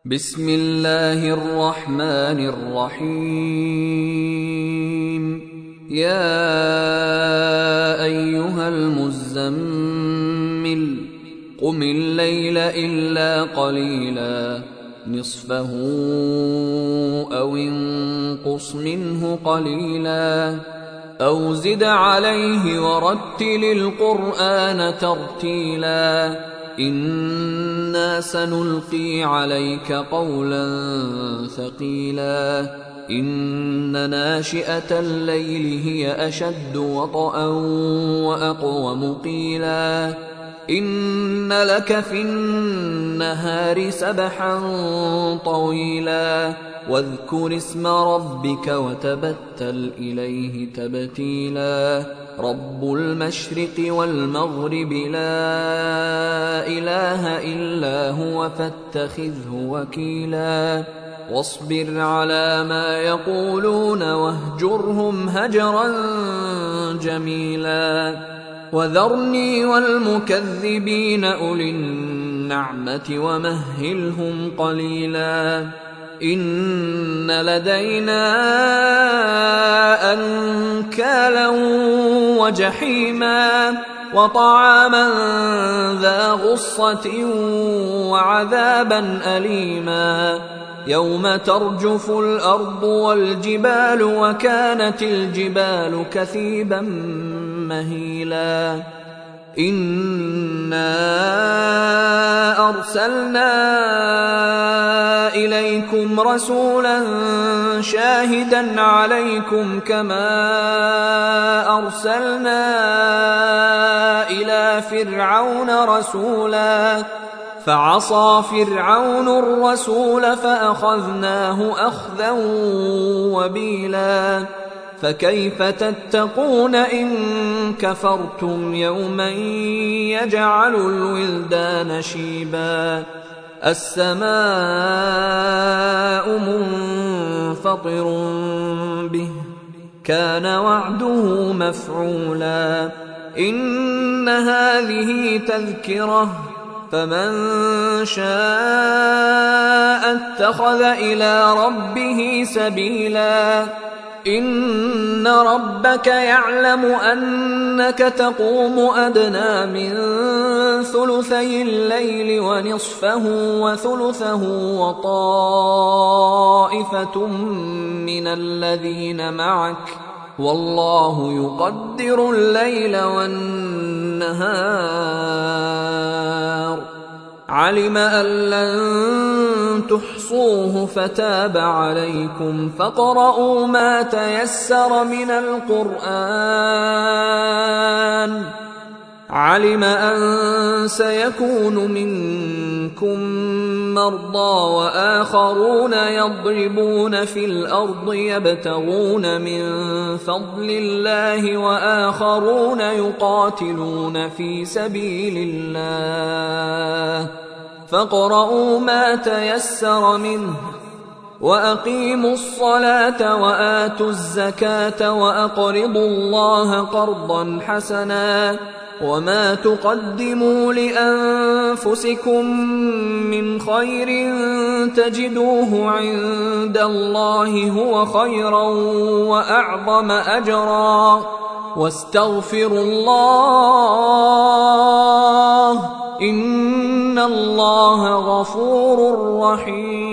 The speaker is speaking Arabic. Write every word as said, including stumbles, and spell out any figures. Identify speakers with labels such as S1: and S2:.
S1: بسم الله الرحمن الرحيم. يا أيها المزمل قم الليل إلا قليلا نصفه أو انقص منه قليلا أو زد عليه ورتل القرآن ترتيلا إنا سنلقي عليك قولا ثقيلا إن ناشئة الليل هي أشد وطئا وأقوم قيلا إن لك في النهار سبحا طويلا واذكر اسم ربك وتبتل إليه تبتيلا رب المشرق والمغرب لا إله إلا هو فاتخذه وكيلا واصبر على ما يقولون واهجرهم هجرا جميلا وذرني والمكذبين أولي النعمة ومهلهم قليلا إن لدينا أنكالا وجحيما وطعاما ذا غصة وعذابا أليما يوم ترجف الأرض والجبال وكانت الجبال كثيبا مهيلا إنا أرسلنا إليكم رسولا شاهدا عليكم كما أرسلنا إلى فرعون رسولا فعصى فرعون الرسول فأخذناه أخذا وبيلا فكيف تتقون إن كفرتم يوما يجعل الولدان شيبا السماء منفطر به كان وعده مفعولا إن هذه تذكرة فمن شاء اتخذ إلى ربه سبيلا إن ربك يعلم أنك تقوم أدنى من ثلثي الليل ونصفه وثلثه وطائفة من الذين معك والله يقدر الليل والنهار علم أن لن تحصوه فتاب عليكم فاقرؤوا ما تيسر من القرآن علم أن سيكون منكم مرضى وآخرون يضربون في الأرض يبتغون من فضل الله وآخرون يقاتلون في سبيل الله فاقرؤوا ما تيسر منه وأقيموا الصلاة وآتوا الزكاة وأقرضوا الله قرضا حسنا وما تقدموا لأنفسكم من خير تجدوه عند الله هو خيرا وأعظم أجرا واستغفروا الله إن الله غفور رحيم.